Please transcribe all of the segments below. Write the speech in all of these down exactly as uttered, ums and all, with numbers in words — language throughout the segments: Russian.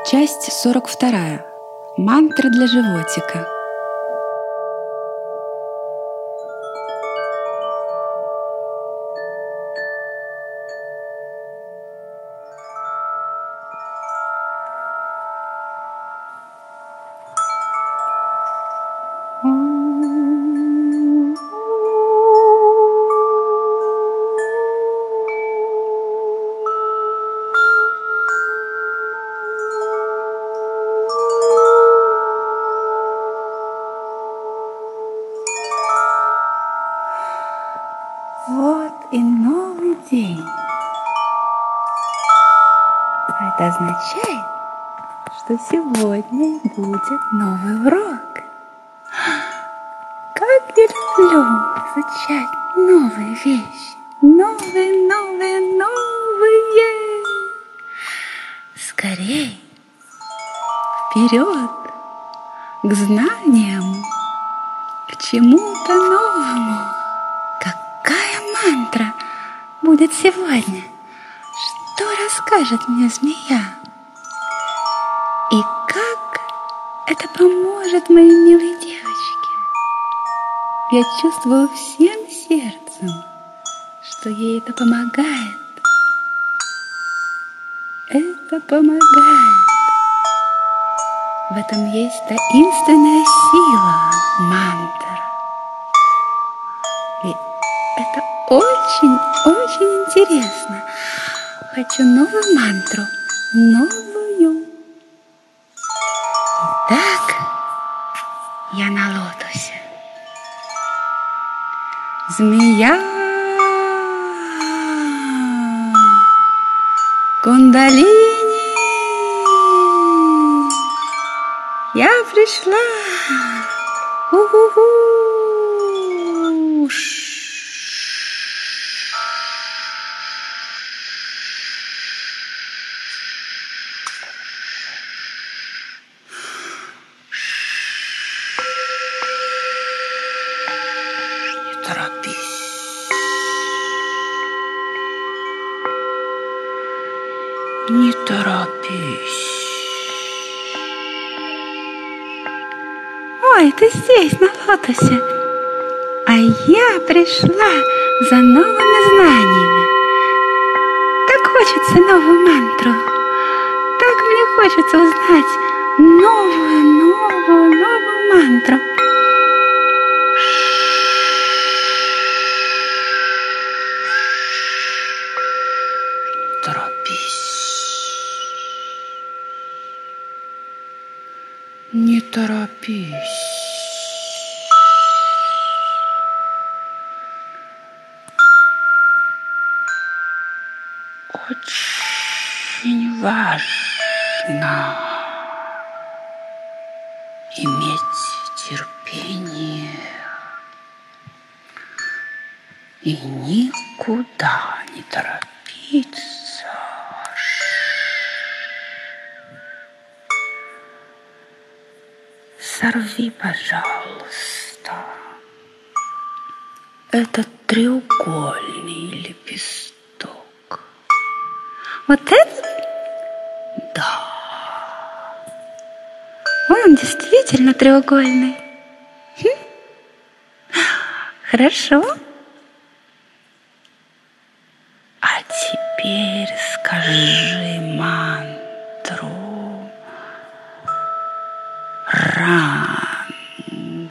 Часть сорок вторая. Мантра для животика. Вот и новый день. Это означает, что сегодня будет новый урок. Как я люблю изучать новые вещи. Новые, новые, новые. Скорей, вперед, к знаниям, к чему-то новому. Какая мантра будет сегодня? Что расскажет мне змея? И как это поможет моей милой девочке? Я чувствую всем сердцем, что ей это помогает. Это помогает. В этом есть таинственная сила мантр. Ведь это очень-очень интересно. Хочу новую мантру, новую. Итак, я на лотосе. Змея, кундалини, я пришла. У-ху-ху. Торопись. Не торопись. Ой, ты здесь, на лотосе. А я пришла за новыми знаниями. Так хочется новую мантру. Так мне хочется узнать новую, новую, новую мантру. Торопись. Не торопись. Очень важно иметь терпение и никуда не торопиться. Сорви, пожалуйста, этот треугольный лепесток. Вот этот? Да. Он действительно треугольный. Хм. Хорошо. А теперь скажи мантру. Ранг,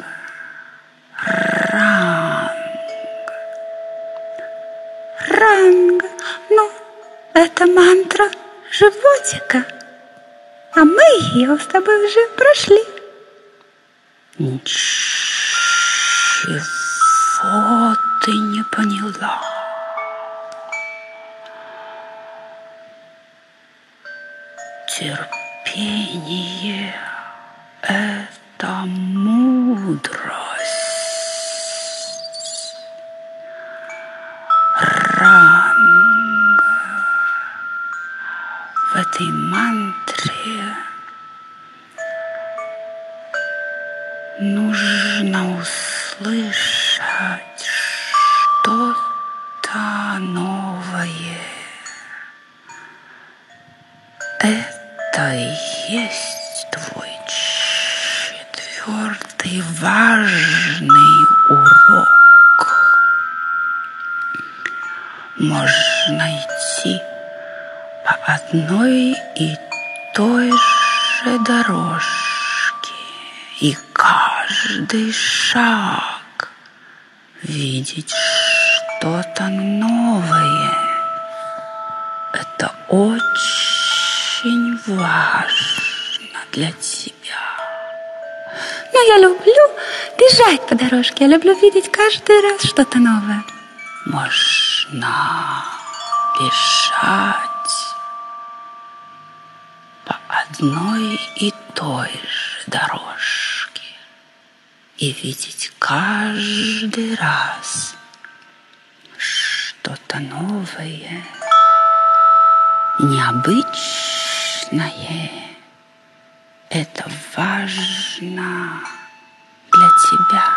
ранг, ранг. Ну, это мантра животика, а мы ее с тобой уже прошли. Ничего ты не поняла. Терпение — это мудрость. Ранг. В этой мантре нужно услышать что-то новое. Это и есть твой четвертый важный урок. Можно идти по одной и той же дорожке, и каждый шаг видеть что-то новое. Это очень важно для тебя. Но я люблю бежать по дорожке. Я люблю видеть каждый раз что-то новое. Можно бежать по одной и той же дорожке и видеть каждый раз что-то новое, необычное. Это важно для тебя.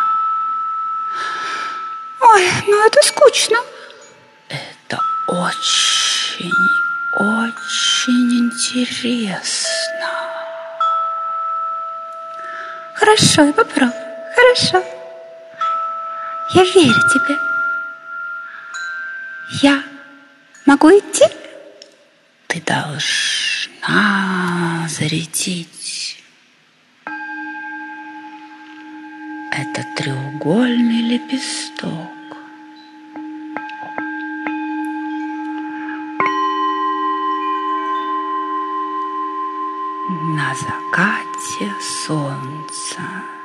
Ой, ну это скучно. Это очень, очень интересно. Хорошо, я попробую. Хорошо. Я верю тебе. Я могу идти? Ты должна зарядить этот треугольный лепесток. На закате солнца,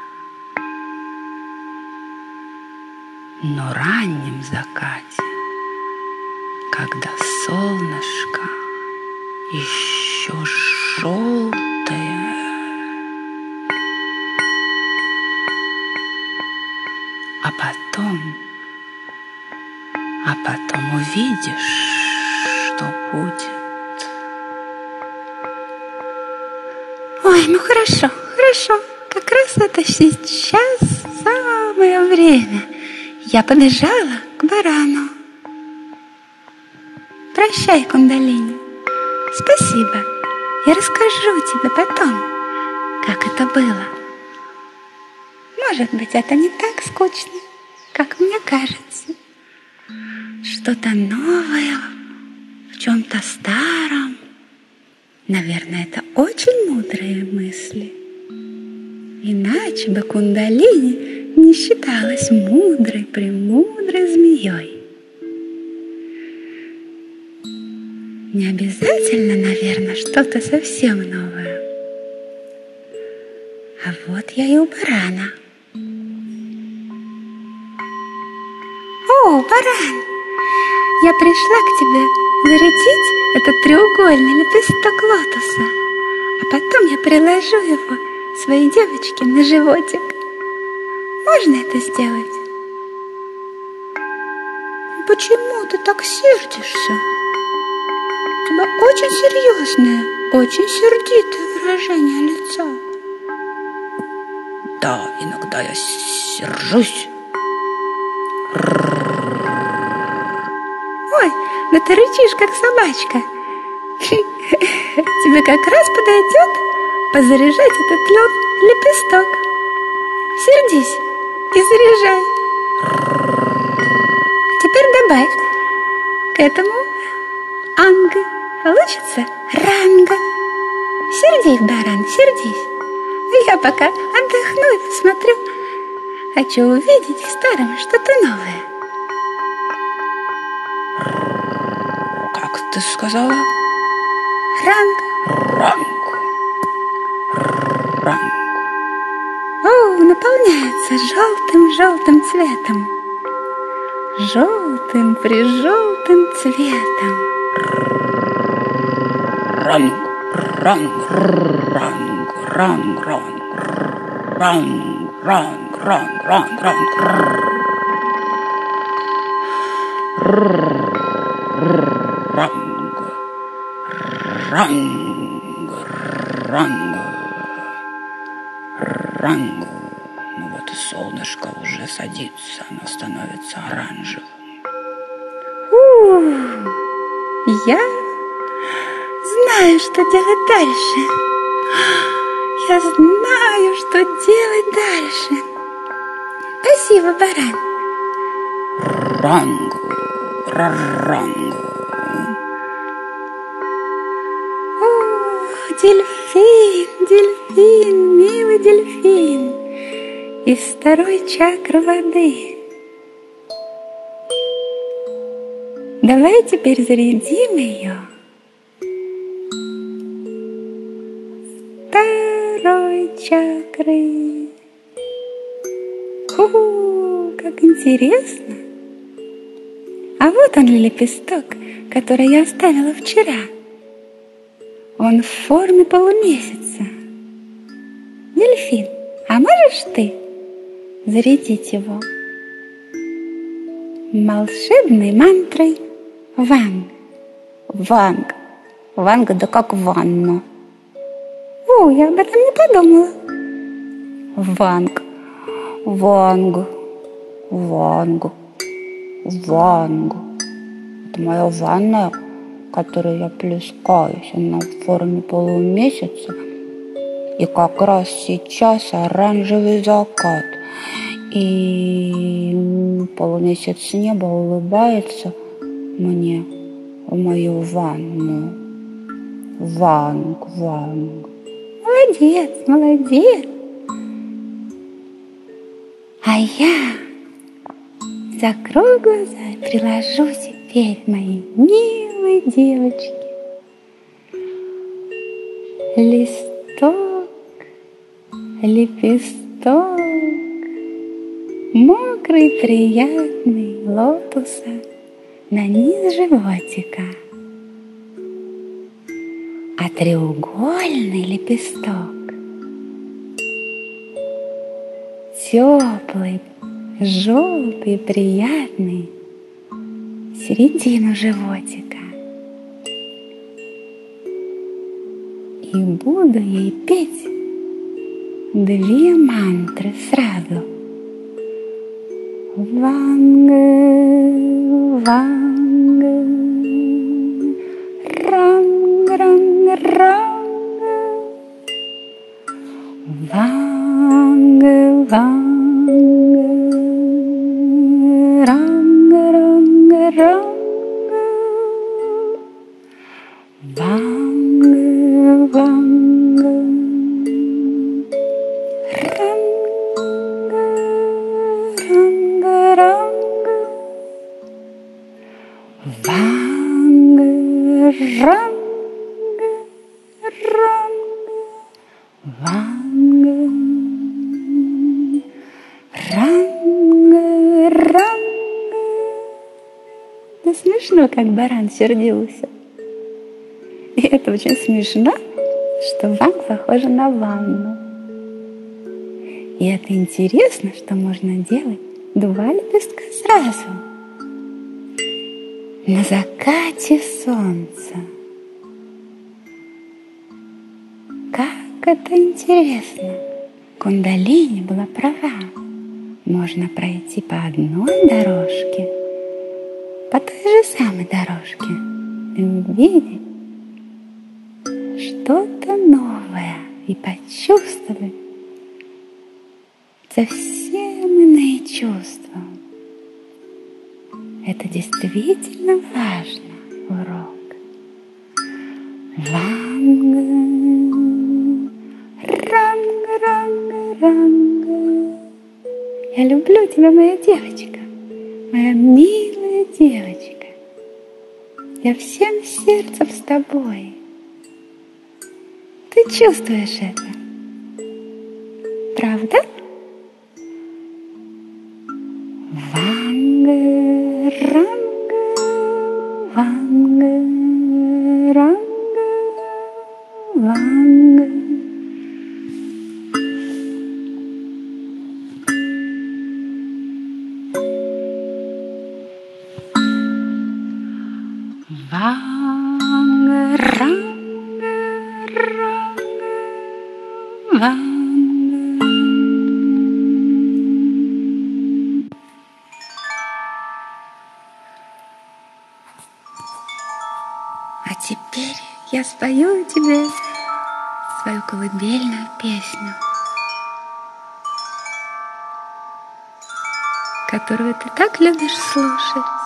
но раннем закате, когда солнышко еще желтое, а потом, а потом увидишь, что будет. Ой, ну хорошо, хорошо. Как раз это сейчас самое время. Я побежала к барану. Прощай, Кундалини. Спасибо. Я расскажу тебе потом, как это было. Может быть, это не так скучно, как мне кажется. Что-то новое в чем-то старом. Наверное, это очень мудрые мысли. Иначе бы Кундалини не считалась мудрой, премудрой змеей. Не обязательно, наверное, что-то совсем новое. А вот я и у барана. О, баран! Я пришла к тебе зарядить этот треугольный лепесток лотоса, а потом я приложу его своей девочке на животик. Можно это сделать? Почему ты так сердишься? У тебя очень серьезное, очень сердитое выражение лица. Да, иногда я сержусь. Ой, да ты рычишь, как собачка. Тебе как раз подойдет позаряжать этот лед лепесток. Сердись и заряжай. Теперь добавь к этому анга. Получится ранга. Сердись, баран, сердись. Я пока отдохну и посмотрю. Хочу увидеть в старом что-то новое. Как ты сказала? Ранг. Ранг. Ранг. О, наполняется желтым-желтым цветом. Желтым-прижелтым цветом. Ранг. Ранг. Ранг. Ранг. Ранг. Ранг. Ранг. Ранг. Ранг. Ранг. Ранг. Ранг. Ранг. Ранг. Ну вот и солнышко уже садится, оно становится оранжевым. У, я знаю, что делать дальше. Я знаю, что делать дальше. Спасибо, баран. Рангу, рангу. О, дельфин, дельфин, милый дельфин из второй чакры воды. Давай теперь зарядим ее второй чакрой. Ху, как интересно! А вот он, лепесток, который я оставила вчера. Он в форме полумесяца. Дельфин, а можешь ты зарядить его волшебной мантрой Ванг? Ванг, Ванг, да как ванну. О, я об этом не подумала. Ванг, Вангу, Вангу, Вангу. Это моя ванная, в которой я плескаюсь. Она в форме полумесяца. И как раз сейчас оранжевый закат. И полумесяц с неба улыбается мне в мою ванну. Ванг, Ванг. Молодец, молодец. А я закрою глаза и приложу теперь моей милой девочке листок, лепесток, мокрый, приятный лотоса на низ животика. А треугольный лепесток теплый, желтый, приятный, середину животика. И буду ей петь две мантры сразу. Ванга, ванга, ранга, ранга, ранга, ванга, ванга, ранга, ранга, ранга, ванга, ванга, ранга, ранга, ранга, ванга, ранга, ранга, ванга, ранга, ранга. Ну, смешно, как баран сердился. И это очень смешно, что Ванг похожа на ванну. И это интересно, что можно делать два лепестка сразу. На закате солнца. Как это интересно! Кундалини была права. Можно пройти по одной дорожке, по той же самой дорожке, и увидеть что-то новое и почувствовать совсем иные чувства. Это действительно важно, урок. Ванга, ранга, ранга, ранга. Я люблю тебя, моя девочка, моя милая девочка. Я всем сердцем с тобой. Ты чувствуешь это? Правда? Ванга, ранга, ванга, ранга, ванга. Ванга, ранга, ранга, ванга. А теперь я спою тебе свою колыбельную песню, которую ты так любишь слушать.